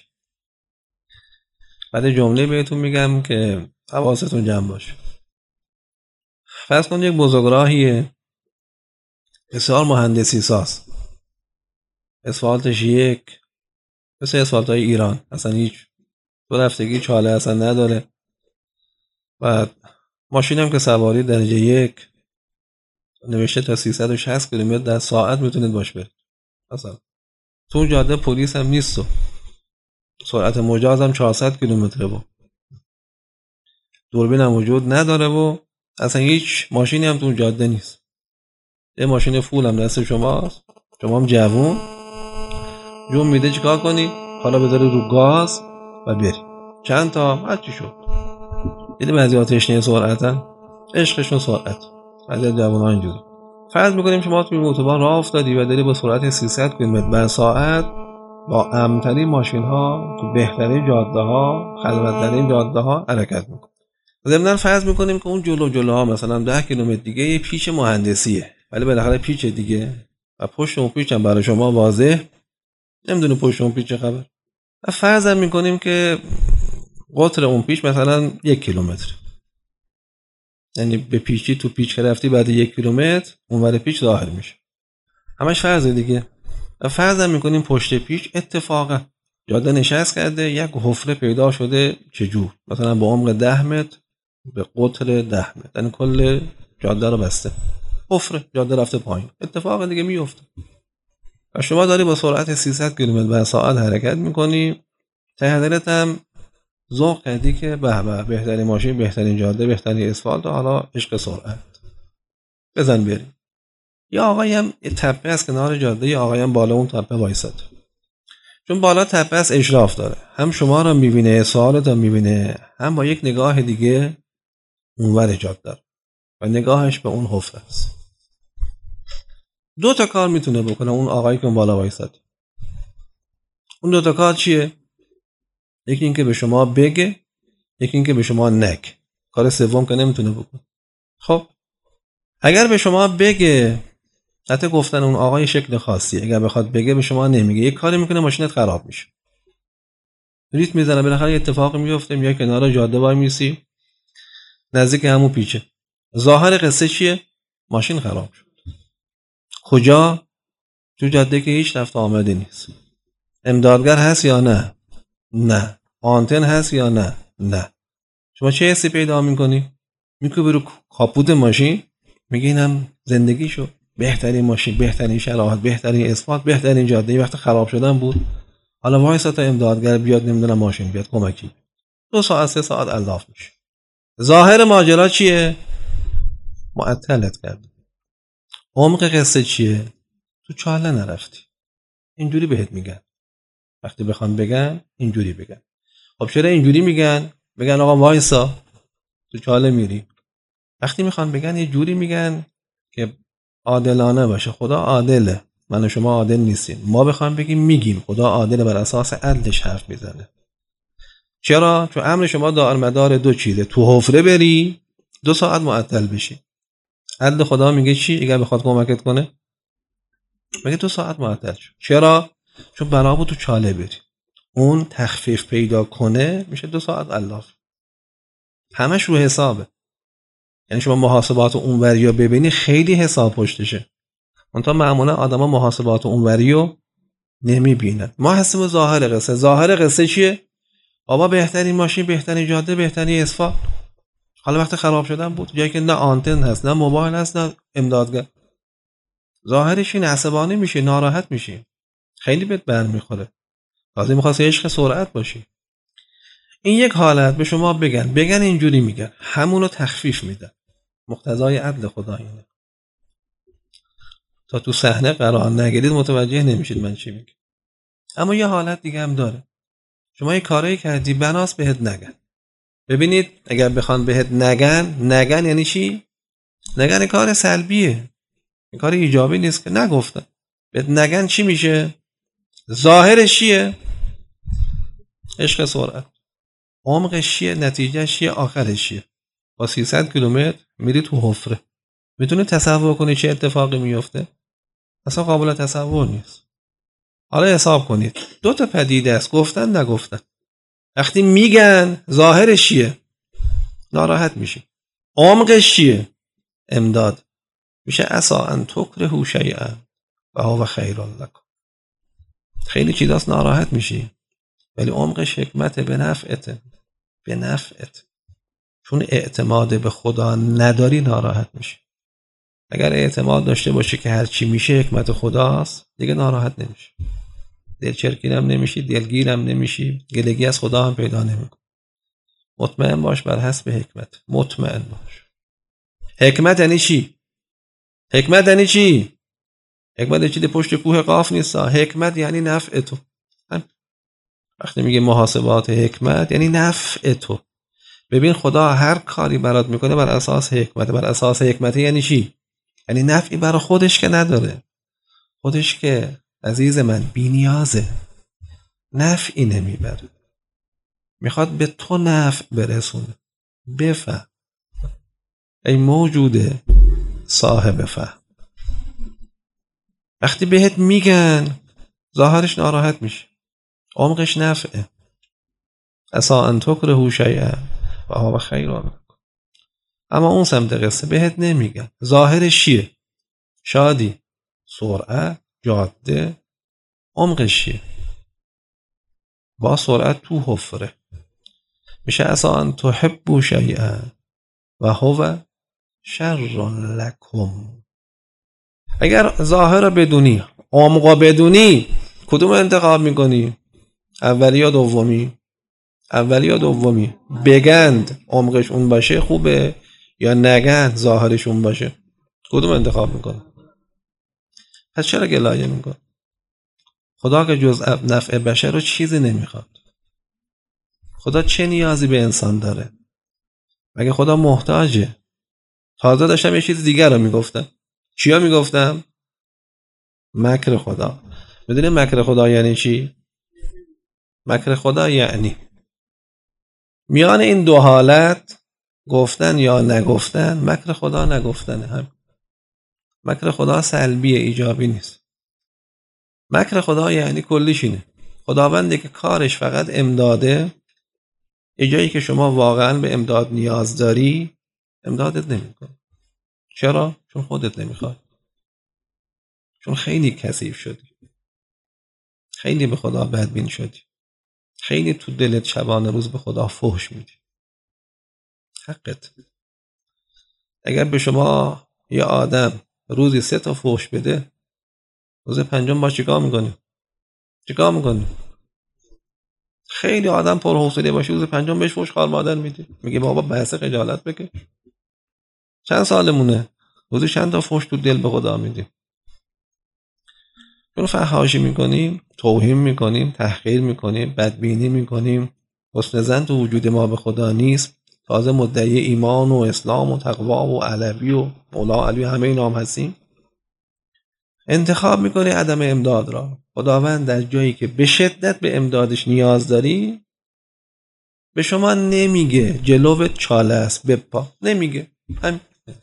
بعد جمله بهتون میگم که حواستون جمع باشه. فرض کن یک بزرگراهیه، بسیار مهندسی ساز، اسفالتش یک مثل اسفالت‌های ایران، اصلا هیچ دو رفتگی چاله اصلا نداره. و ماشینم که سواری درجه یک، نوشته تا سیصد و شصت کیلومتر در ساعت میتونید باش برید. مثلا تو جاده پلیس هم نیست و سرعت مجاز هم چهارصد کیلومتره و دوربین هم وجود نداره و اصلا هیچ ماشینی هم تو اون جاده نیست. یه ماشین فول هم دست شماست، شما هم جوون، جون میده چیکار کنی؟ حالا بذاری رو گاز و بری. چند تا هرچی شد. دیدی بعضی‌ها تشنه سرعتن، عشقشون سرعت. بعضی جوونا اینجوری. فرض می‌کنیم شما توی اتوبان راه افتادی و داری با سرعت سیصد کیلومتر بر ساعت با امن‌ترین ماشین‌ها تو بهترین جاده‌ها، خلوت‌ترین جاده‌ها حرکت می‌کنی. ضمناً فرض می‌کنیم که اون جلو جلوها مثلا ده کیلومتر دیگه یه پیچ مهندسیه. ولی بالاخره پیچ دیگه و پشت اون پیچ هم برای شما واضح نمیدونه پشت اون پیچ چه خبر. و فرض هم می‌کنیم که قطر اون پیچ مثلا یک کیلومتر، یعنی به پیچی تو پیچ که رفتی بعد یک کیلومتر اونور پیچ ظاهر میشه. همش فرض دیگه. و فرض هم می‌کنیم پشت پیچ اتفاقا جاده نشست کرده، یک حفره پیدا شده چجور مثلا با عمق ده متر به قطر ده متر، یعنی کل جاده رو بسته، حفره، جاده رفته پایین، اتفاق دیگه میفته و شما داری با سرعت سیصد کیلومتر بر ساعت حرکت میکنی. ته دلت هم ذوق کردی که به به بهترین ماشین، بهترین جاده، بهترین اسفالت، حالا عشق سرعت بزن بریم. یا آقایی هم تپه از کنار جاده، یا آقایی هم بالا اون تپه وایساد، چون بالا تپه از اشراف داره، هم شما رو میبینه، سوالت رو میبینه، هم با یک نگاه دیگه اونور جاده داره و نگاهش به اون حفره است. دو تا کار میتونه بکنه اون آقایی که بالا وایساد. اون دو تا کار چیه؟ یکی این که به شما بگه، یکی این که به شما نک. کار سوم که نمیتونه بکنه. خب اگر به شما بگه، حتی گفتن اون آقای شکل خاصی، اگر بخواد بگه به شما نمیگه، یک کاری میکنه ماشینت خراب میشه، ریت میزنه، بالاخره اتفاقی میفته، میای کنار جاده وای میسی نزدیک همون پیچه. ظاهر قصه چیه؟ ماشین خراب شد. کجا؟ تو جاده که هیچ رفت آمدی نیست. امدادگر هست یا نه؟ نه. آنتن هست یا نه؟ نه. شما چه حسی پیدا میکنی؟ میکوبی رو کاپوت ماشین، میگی اینم زندگی شد، بهترین ماشین، بهترین شرایط، بهترین اسفالت، بهترین جاده. وقت خراب شدن بود، حالا وایسا تا امدادگر بیاد، نمیدونم ماشین بیاد کمکی. دو ساعت سه ساعت الاف میشه. ظاهر ماجرا چیه؟ معطلت کرد. عمق قصه چیه؟ تو چاله نرفتی. اینجوری بهت میگن. وقتی بخوان بگن اینجوری بگن. خب چرا اینجوری میگن؟ بگن آقا وایسا، تو چاله میری. وقتی میخوان بگن یه جوری میگن که عادلانه باشه. خدا عادله، من و شما عادل نیستیم. ما بخوام بگیم میگیم خدا عادله، بر اساس عدلش حرف میزنه. چرا؟ چون امر شما دار مدار دو چیزه، تو حفره بری، دو ساعت معطل بشی. عدل خدا میگه چی؟ اگر بخواد کمکت کنه میگه دو ساعت معطل شو. چرا؟ چون بنا تو چاله بری، اون تخفیف پیدا کنه میشه دو ساعت الاف. همش رو حسابه. یعنی شما محاسبات اونوریو ببینی خیلی حساب پشتشه. منتها معمولا آدما محاسبات اونوریو نمیبینن. ما حسب ظاهر قصه. ظاهر قصه چیه؟ بابا بهترین ماشین، بهترین جاده، بهترین اسفالت. حالا وقت خراب شدن بود، جایی که نه آنتن هست، نه موبایل هست، نه امدادگر. ظاهرش این عصبانی میشه، ناراحت میشی، خیلی بهت برمیخوره. لازم می‌خواستی عشق سرعت باشی. این یک حالت به شما بگن، بگن اینجوری میگن، همونو تخفیف میدن. مقتضای عدل خدا اینه. تا تو صحنه قرار نگیرید متوجه نمیشید من چی میگم. اما یه حالت دیگه هم داره. شما یه کاری کردی بناس بهت نگن. ببینید اگر بخوان بهت نگن، نگن یعنی چی؟ نگن کار سلبیه، کار ایجابی نیست که نگفتن. بهت نگن چی میشه؟ ظاهرش چیه؟ عشق سرعت. عمقش چیه؟ نتیجهش چیه؟ آخرش چیه؟ با سیصد کیلومتر میری تو حفره. میتونی تصور کنی چه اتفاقی میفته؟ اصلا قابل تصور نیست. حالا حساب کنید دو تا پدیده است، گفتن نگفتن. وقتی میگن ظاهرش چیه؟ ناراحت میشی. عمقش چیه؟ امداد. میشه عسا ان تکرهوا شیئا و هو خیر لکم. خیلی چیزاست ناراحت میشی، ولی عمقش حکمت، به نفعته، به نفعت. چون اعتماد به خدا نداری ناراحت میشی. اگر اعتماد داشته باشی که هر چی میشه حکمت خداست، دیگه ناراحت نمیشی. دلچرکینم نمیشی، دلگیرم نمیشی، گلگی از خدا هم پیدا نمیکنی. مطمئن باش بر حسب حکمت. مطمئن باش. حکمت یعنی چی؟ حکمت یعنی چی؟ حکمت یعنی چی؟ پشت کوه قاف نیست. حکمت یعنی نفع تو. وقتی میگه محاسبات حکمت یعنی نفع تو. ببین خدا هر کاری برات میکنه بر اساس حکمت. بر اساس حکمت یعنی چی؟ یعنی نفعی برای خودش که نداره. خودش که عزیز من بی نیازه، نفعی نمیبره، میخواد به تو نفع برسونه. بفهم ای موجوده صاحب فهم. وقتی بهت میگن ظاهرش ناراحت میشه، عمقش نفعه. عسا ان تکرهوا شیئا و هو خیر لکم. اما اون سمت قصه بهت نمیگن ظاهرش چیه؟ شادی، سرعت، جاده. عمقش چیه؟ با سرعت تو حفره. میشه عسا ان تحبوا شیئا و هو شر لکم. اگر ظاهر بدونی، عمق بدونی، کدوم انتخاب میکنی؟ اولی یا دومی؟ اولی یا دومی؟ بگند عمقش اون باشه خوبه یا نگند ظاهرش اون باشه؟ کدوم انتخاب میکنه؟ پس چرا گلایه میکن؟ خدا که جز نفع بشر رو چیزی نمیخواد. خدا چه نیازی به انسان داره؟ مگه خدا محتاجه؟ تازه داشتم یه چیز دیگر رو میگفتم. چیا میگفتم؟ مکر خدا. میدونی مکر خدا یعنی چی؟ مکر خدا یعنی میان این دو حالت گفتن یا نگفتن، مکر خدا نگفتنه. هم مکر خدا سلبیه، ایجابی نیست. مکر خدا یعنی کلیش اینه. خداونده که کارش فقط امداده، یه جایی که شما واقعا به امداد نیاز داری امدادت نمیکنه. چرا؟ چون خودت نمیخواد. چون خیلی کثیف شدی، خیلی به خدا بدبین شدی، خیلی تو دلت شبانه روز به خدا فحش میدی. حقت. اگر به شما یه آدم روزی سه تا فحش بده، روز پنجم با چیکار میکنی؟ چیکار میکنی؟ خیلی آدم پرحوصله باشه، روز پنجم بهش فحش خار مادر میده، میگه بابا بحث خجالت بکش. چند سالمونه؟ روزی چند تا فحش تو دل به خدا میدی؟ چون فحاشی میکنیم، توهین میکنیم، تحقیر میکنیم، بدبینی میکنیم، حسن ظن تو وجود ما به خدا نیست، تازه مدعی ایمان و اسلام و تقوا و علوی و مولا علی همه اینا هم هستیم. انتخاب میکنی عدم امداد را. خداوند در جایی که به شدت به امدادش نیاز داری به شما نمیگه جلوت چاله است بپا، نمیگه. هم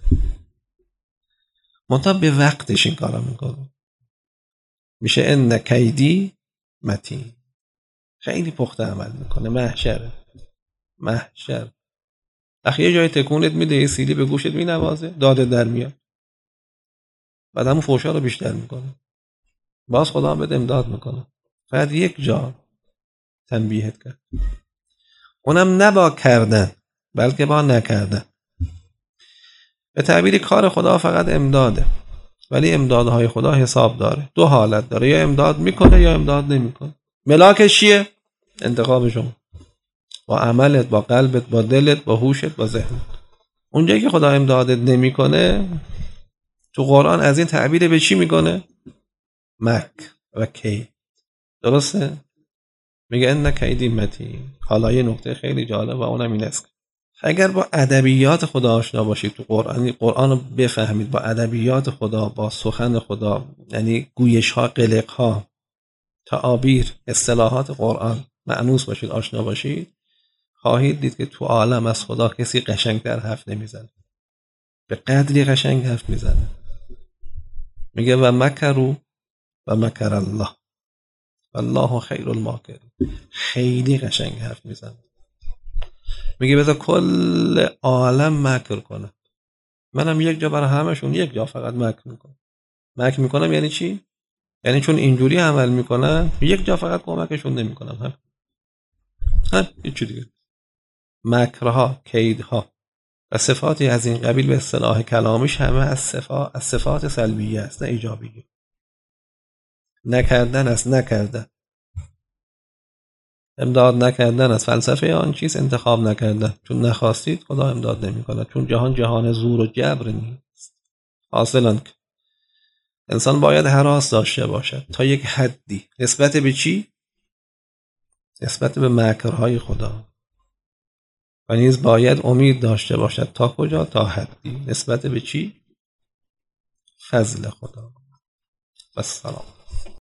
منتها به وقتش این کارا میکنه. میشه ان کیدی متین. خیلی پخته عمل میکنه. محشره محشر. اخی یه جای تکونت میده، یه سیلی به گوشت مینوازه، داده در میاد، بعد همون فوشا رو بیشتر میکنه. باز خدا هم بهت امداد میکنه. فقط یک جا تنبیهت کرد، اونم نه با کردن بلکه با نکردن. به تعبیری کار خدا فقط امداده، ولی امدادهای خدا حساب داره. دو حالت داره، یا امداد میکنه یا امداد نمیکنه. ملاکش چیه؟ انتخاب شما، با عملت، با قلبت، با دلت، با هوشت، با ذهنت. اونجایی که خدا امدادت نمیکنه تو قرآن از این تعبیر به چی میکنه؟ مک و کی. درسته؟ میگه ان کیدی متین. حالا یه نکته خیلی جالب و اونم این است اگر با ادبیات خدا آشنا باشید تو قرآن، قرآن رو بفهمید، با ادبیات خدا، با سخن خدا، یعنی گویش ها، قلق ها، تعابیر، اصطلاحات قرآن مأنوس باشید، آشنا باشید، خواهید دید که تو عالم از خدا کسی قشنگتر حرف نمیزنه. به قدری قشنگ حرف میزنه. میگه و مکروا و مکر الله والله خیر الماکرین. خیلی قشنگ حرف میزنه. میگه بذار کل عالم مکر کنه، منم یک جا برای همشون یک جا فقط مکر میکنم. مکر میکنم یعنی چی؟ یعنی چون اینجوری عمل میکنن یک جا فقط کمکشون نمیکنم. هم هم هیچ دیگه. مکرها، کیدها و صفاتی از این قبیل به اصطلاح کلامیش همه از صفات از صفات سلبیه است، نه ایجابیه. نکردن است، نکردن. امداد نکردن از فلسفه آن چیز انتخاب نکردن، چون نخواستید خدا امداد نمی کند، چون جهان جهان زور و جبر نیست. حاصلاً انسان باید هراس داشته باشد تا یک حدی. نسبت به چی؟ نسبت به مکرهای خدا. و نیز باید امید داشته باشد تا کجا؟ تا حدی. نسبت به چی؟ فضل خدا. و السلام.